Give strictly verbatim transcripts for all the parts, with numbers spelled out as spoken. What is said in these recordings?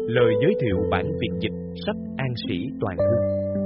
Lời giới thiệu bản Việt dịch sách An Sĩ Toàn Thư.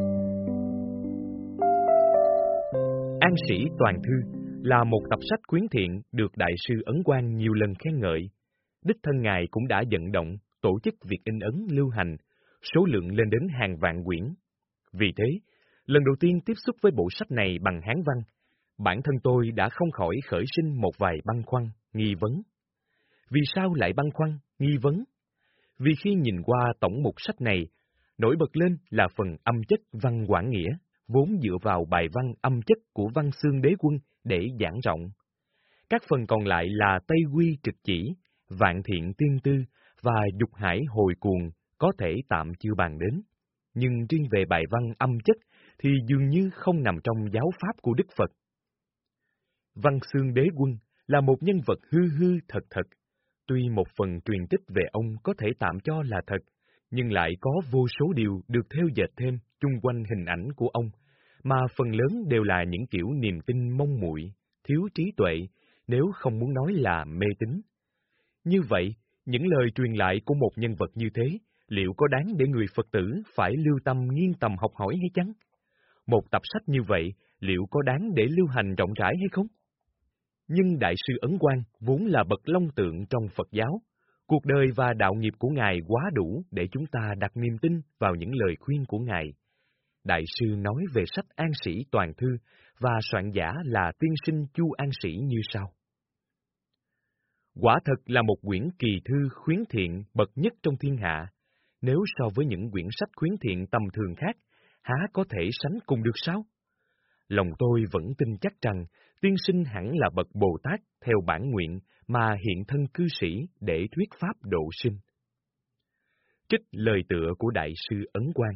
An Sĩ Toàn Thư là một tập sách khuyến thiện được Đại sư Ấn Quang nhiều lần khen ngợi. Đích thân Ngài cũng đã vận động, tổ chức việc in ấn lưu hành, số lượng lên đến hàng vạn quyển. Vì thế, lần đầu tiên tiếp xúc với bộ sách này bằng Hán văn, bản thân tôi đã không khỏi khởi sinh một vài băn khoăn, nghi vấn. Vì sao lại băn khoăn, nghi vấn? Vì khi nhìn qua tổng mục sách này, nổi bật lên là phần âm chất văn Quảng Nghĩa, vốn dựa vào bài văn âm chất của Văn Xương Đế Quân để giảng rộng. Các phần còn lại là Tây Quy Trực Chỉ, Vạn Thiện Tiên Tư và Dục Hải Hồi Cuồng có thể tạm chưa bàn đến. Nhưng riêng về bài văn âm chất thì dường như không nằm trong giáo pháp của Đức Phật. Văn Xương Đế Quân là một nhân vật hư hư thật thật. Tuy một phần truyền tích về ông có thể tạm cho là thật, nhưng lại có vô số điều được thêu dệt thêm chung quanh hình ảnh của ông, mà phần lớn đều là những kiểu niềm tin mông muội, thiếu trí tuệ, nếu không muốn nói là mê tín. Như vậy, những lời truyền lại của một nhân vật như thế, liệu có đáng để người Phật tử phải lưu tâm nghiên tầm học hỏi hay chăng? Một tập sách như vậy, liệu có đáng để lưu hành rộng rãi hay không? Nhưng Đại sư Ấn Quang vốn là bậc long tượng trong Phật giáo. Cuộc đời và đạo nghiệp của Ngài quá đủ để chúng ta đặt niềm tin vào những lời khuyên của Ngài. Đại sư nói về sách An Sĩ Toàn Thư và soạn giả là tiên sinh Chu An Sĩ như sau. Quả thật là một quyển kỳ thư khuyến thiện bậc nhất trong thiên hạ. Nếu so với những quyển sách khuyến thiện tầm thường khác, há có thể sánh cùng được sao? Lòng tôi vẫn tin chắc rằng tiên sinh hẳn là bậc Bồ Tát theo bản nguyện mà hiện thân cư sĩ để thuyết pháp độ sinh. Trích lời tựa của Đại sư Ấn Quang.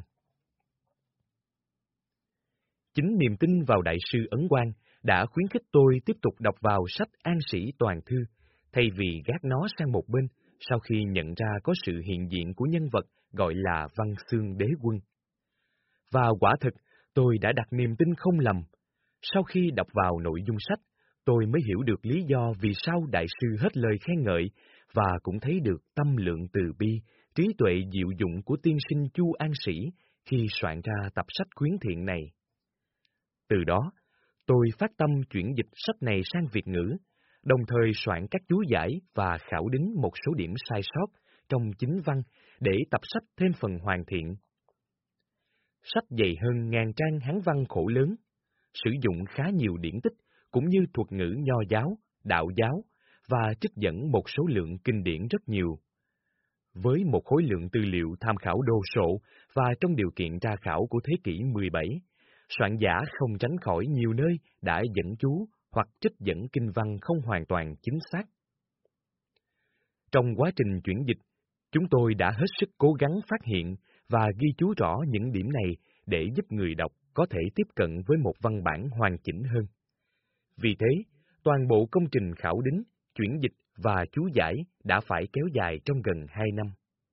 Chính niềm tin vào Đại sư Ấn Quang đã khuyến khích tôi tiếp tục đọc vào sách An Sĩ Toàn Thư, thay vì gác nó sang một bên sau khi nhận ra có sự hiện diện của nhân vật gọi là Văn Xương Đế Quân. Và quả thực, tôi đã đặt niềm tin không lầm. Sau khi đọc vào nội dung sách, tôi mới hiểu được lý do vì sao Đại sư hết lời khen ngợi và cũng thấy được tâm lượng từ bi, trí tuệ diệu dụng của tiên sinh Chu An Sĩ khi soạn ra tập sách khuyến thiện này. Từ đó, tôi phát tâm chuyển dịch sách này sang Việt ngữ, đồng thời soạn các chú giải và khảo đính một số điểm sai sót trong chính văn để tập sách thêm phần hoàn thiện. Sách dày hơn ngàn trang Hán văn khổ lớn, sử dụng khá nhiều điển tích cũng như thuật ngữ nho giáo, đạo giáo và trích dẫn một số lượng kinh điển rất nhiều. Với một khối lượng tư liệu tham khảo đồ sộ và trong điều kiện tra khảo của thế kỷ mười bảy, soạn giả không tránh khỏi nhiều nơi đã dẫn chú hoặc trích dẫn kinh văn không hoàn toàn chính xác. Trong quá trình chuyển dịch, chúng tôi đã hết sức cố gắng phát hiện và ghi chú rõ những điểm này để giúp người đọc có thể tiếp cận với một văn bản hoàn chỉnh hơn. Vì thế, toàn bộ công trình khảo đính, chuyển dịch và chú giải đã phải kéo dài trong gần hai năm.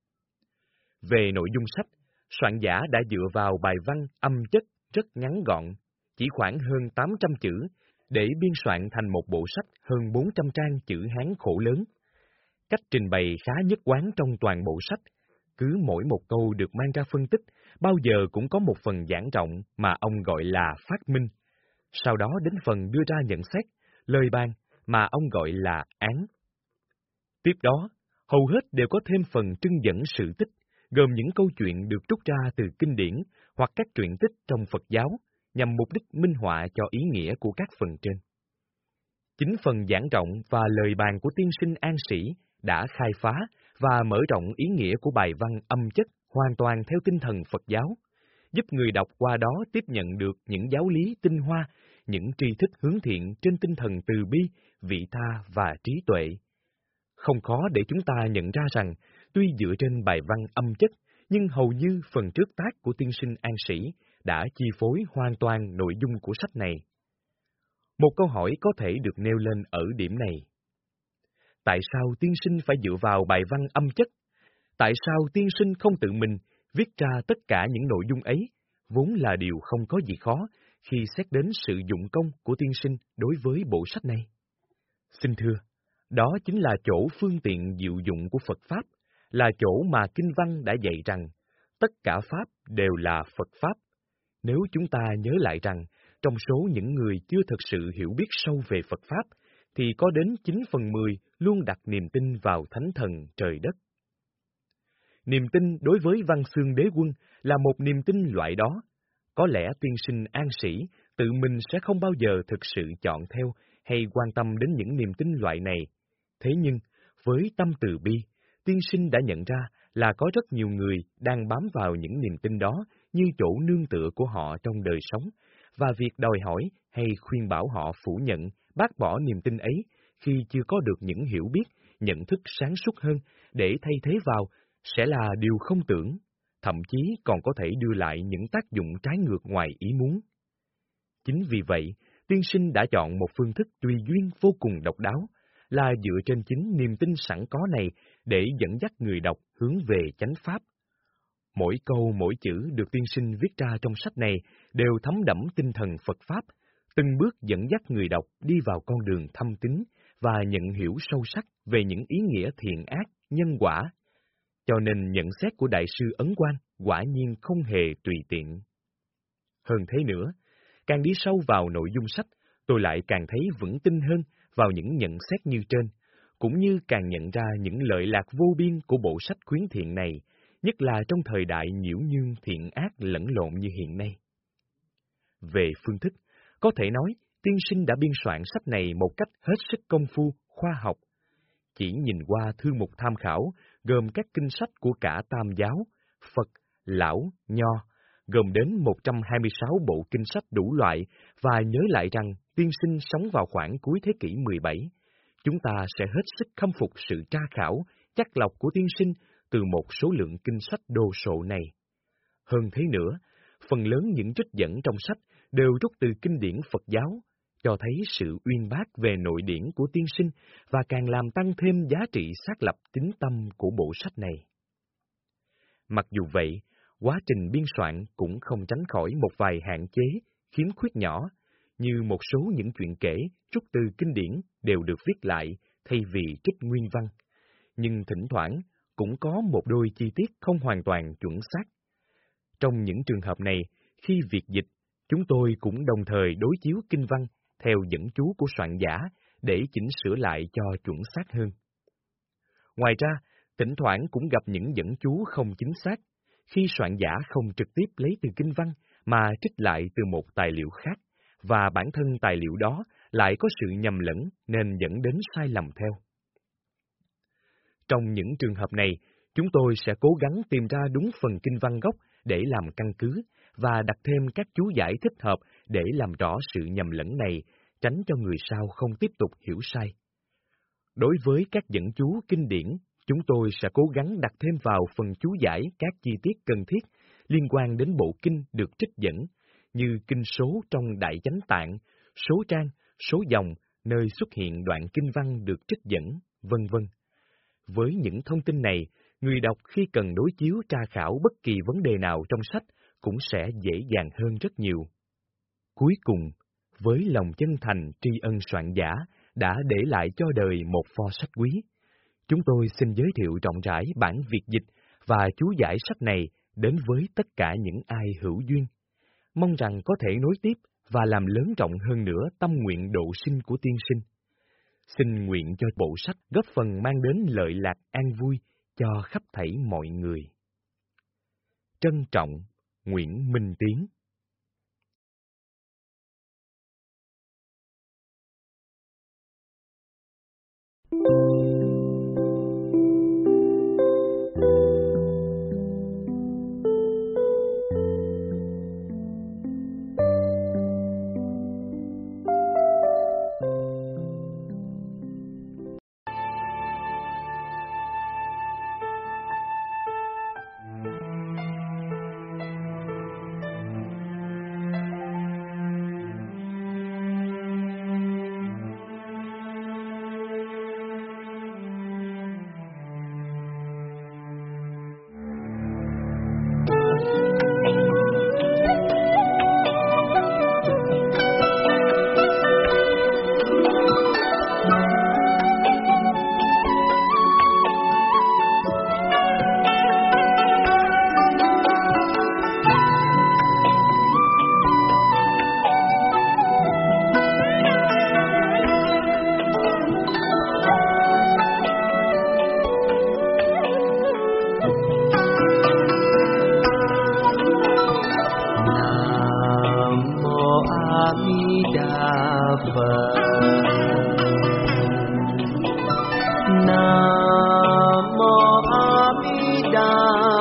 Về nội dung sách, soạn giả đã dựa vào bài văn âm chất rất ngắn gọn, chỉ khoảng hơn tám trăm chữ, để biên soạn thành một bộ sách hơn bốn trăm trang chữ Hán khổ lớn. Cách trình bày khá nhất quán trong toàn bộ sách. Cứ mỗi một câu được mang ra phân tích, bao giờ cũng có một phần giảng rộng mà ông gọi là phát minh. Sau đó đến phần đưa ra nhận xét, lời bàn mà ông gọi là án. Tiếp đó, hầu hết đều có thêm phần trưng dẫn sự tích, gồm những câu chuyện được trút ra từ kinh điển hoặc các truyện tích trong Phật giáo, nhằm mục đích minh họa cho ý nghĩa của các phần trên. Chính phần giảng rộng và lời bàn của tiên sinh An Sĩ đã khai phá và mở rộng ý nghĩa của bài văn âm chất hoàn toàn theo tinh thần Phật giáo, giúp người đọc qua đó tiếp nhận được những giáo lý tinh hoa, những tri thức hướng thiện trên tinh thần từ bi, vị tha và trí tuệ. Không khó để chúng ta nhận ra rằng, tuy dựa trên bài văn âm chất, nhưng hầu như phần trước tác của tiên sinh An Sĩ đã chi phối hoàn toàn nội dung của sách này. Một câu hỏi có thể được nêu lên ở điểm này. Tại sao tiên sinh phải dựa vào bài văn âm chất? Tại sao tiên sinh không tự mình viết ra tất cả những nội dung ấy, vốn là điều không có gì khó khi xét đến sự dụng công của tiên sinh đối với bộ sách này? Xin thưa, đó chính là chỗ phương tiện diệu dụng của Phật Pháp, là chỗ mà Kinh Văn đã dạy rằng tất cả Pháp đều là Phật Pháp. Nếu chúng ta nhớ lại rằng, trong số những người chưa thực sự hiểu biết sâu về Phật Pháp, thì có đến chín phần mười luôn đặt niềm tin vào Thánh Thần trời đất. Niềm tin đối với Văn Xương Đế Quân là một niềm tin loại đó. Có lẽ tiên sinh An Sĩ tự mình sẽ không bao giờ thực sự chọn theo hay quan tâm đến những niềm tin loại này. Thế nhưng, với tâm từ bi, tiên sinh đã nhận ra là có rất nhiều người đang bám vào những niềm tin đó như chỗ nương tựa của họ trong đời sống, và việc đòi hỏi hay khuyên bảo họ phủ nhận, bác bỏ niềm tin ấy khi chưa có được những hiểu biết, nhận thức sáng suốt hơn để thay thế vào sẽ là điều không tưởng, thậm chí còn có thể đưa lại những tác dụng trái ngược ngoài ý muốn. Chính vì vậy, tiên sinh đã chọn một phương thức tùy duyên vô cùng độc đáo, là dựa trên chính niềm tin sẵn có này để dẫn dắt người đọc hướng về chánh pháp. Mỗi câu mỗi chữ được tiên sinh viết ra trong sách này đều thấm đẫm tinh thần Phật Pháp, từng bước dẫn dắt người đọc đi vào con đường thâm tín và nhận hiểu sâu sắc về những ý nghĩa thiện ác, nhân quả. Cho nên nhận xét của Đại sư Ấn Quang quả nhiên không hề tùy tiện. Hơn thế nữa, càng đi sâu vào nội dung sách, tôi lại càng thấy vững tin hơn vào những nhận xét như trên, cũng như càng nhận ra những lợi lạc vô biên của bộ sách khuyến thiện này, nhất là trong thời đại nhiễu nhương thiện ác lẫn lộn như hiện nay. Về phương thức, có thể nói, tiên sinh đã biên soạn sách này một cách hết sức công phu, khoa học. Chỉ nhìn qua thư mục tham khảo, gồm các kinh sách của cả Tam giáo, Phật, Lão, Nho, gồm đến một trăm hai mươi sáu bộ kinh sách đủ loại, và nhớ lại rằng tiên sinh sống vào khoảng cuối thế kỷ mười bảy, chúng ta sẽ hết sức khâm phục sự tra khảo, chắt lọc của tiên sinh từ một số lượng kinh sách đồ sộ này. Hơn thế nữa, phần lớn những trích dẫn trong sách đều rút từ kinh điển Phật giáo, cho thấy sự uyên bác về nội điển của tiên sinh và càng làm tăng thêm giá trị xác lập tín tâm của bộ sách này. Mặc dù vậy, quá trình biên soạn cũng không tránh khỏi một vài hạn chế, khiếm khuyết nhỏ, như một số những chuyện kể trút từ kinh điển đều được viết lại thay vì trích nguyên văn, nhưng thỉnh thoảng cũng có một đôi chi tiết không hoàn toàn chuẩn xác. Trong những trường hợp này, khi việc dịch, chúng tôi cũng đồng thời đối chiếu kinh văn theo dẫn chú của soạn giả để chỉnh sửa lại cho chuẩn xác hơn. Ngoài ra, thỉnh thoảng cũng gặp những dẫn chú không chính xác, khi soạn giả không trực tiếp lấy từ kinh văn mà trích lại từ một tài liệu khác, và bản thân tài liệu đó lại có sự nhầm lẫn nên dẫn đến sai lầm theo. Trong những trường hợp này, chúng tôi sẽ cố gắng tìm ra đúng phần kinh văn gốc để làm căn cứ và đặt thêm các chú giải thích hợp để làm rõ sự nhầm lẫn này, tránh cho người sau không tiếp tục hiểu sai. Đối với các dẫn chú kinh điển, chúng tôi sẽ cố gắng đặt thêm vào phần chú giải các chi tiết cần thiết liên quan đến bộ kinh được trích dẫn, như kinh số trong Đại Chánh Tạng, số trang, số dòng, nơi xuất hiện đoạn kinh văn được trích dẫn, vân vân. Với những thông tin này, người đọc khi cần đối chiếu tra khảo bất kỳ vấn đề nào trong sách cũng sẽ dễ dàng hơn rất nhiều. Cuối cùng, với lòng chân thành tri ân soạn giả đã để lại cho đời một pho sách quý, chúng tôi xin giới thiệu rộng rãi bản Việt dịch và chú giải sách này đến với tất cả những ai hữu duyên. Mong rằng có thể nối tiếp và làm lớn rộng hơn nữa tâm nguyện độ sinh của tiên sinh. Xin nguyện cho bộ sách góp phần mang đến lợi lạc an vui cho khắp thảy mọi người. Trân trọng, Nguyễn Minh Tiến.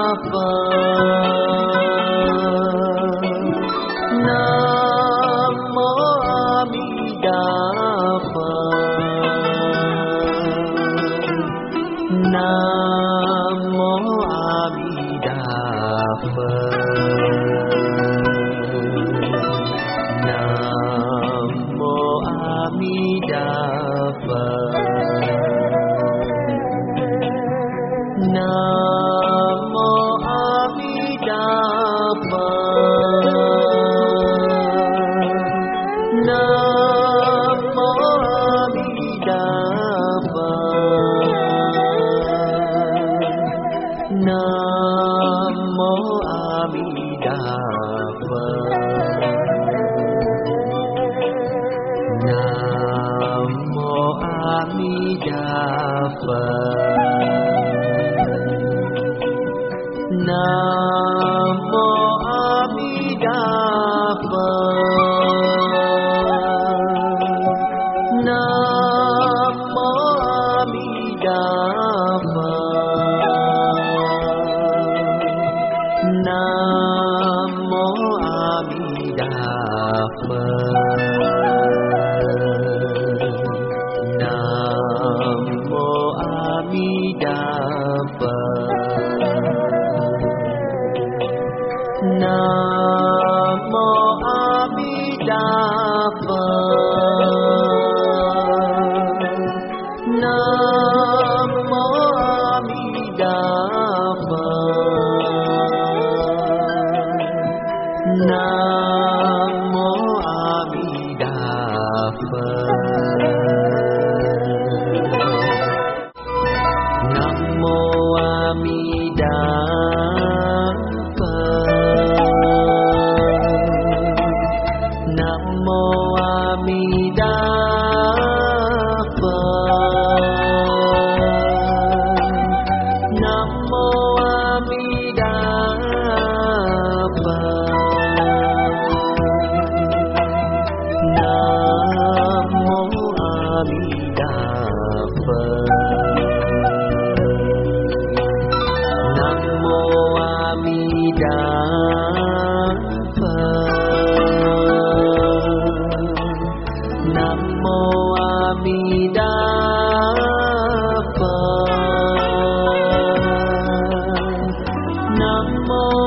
Nam mô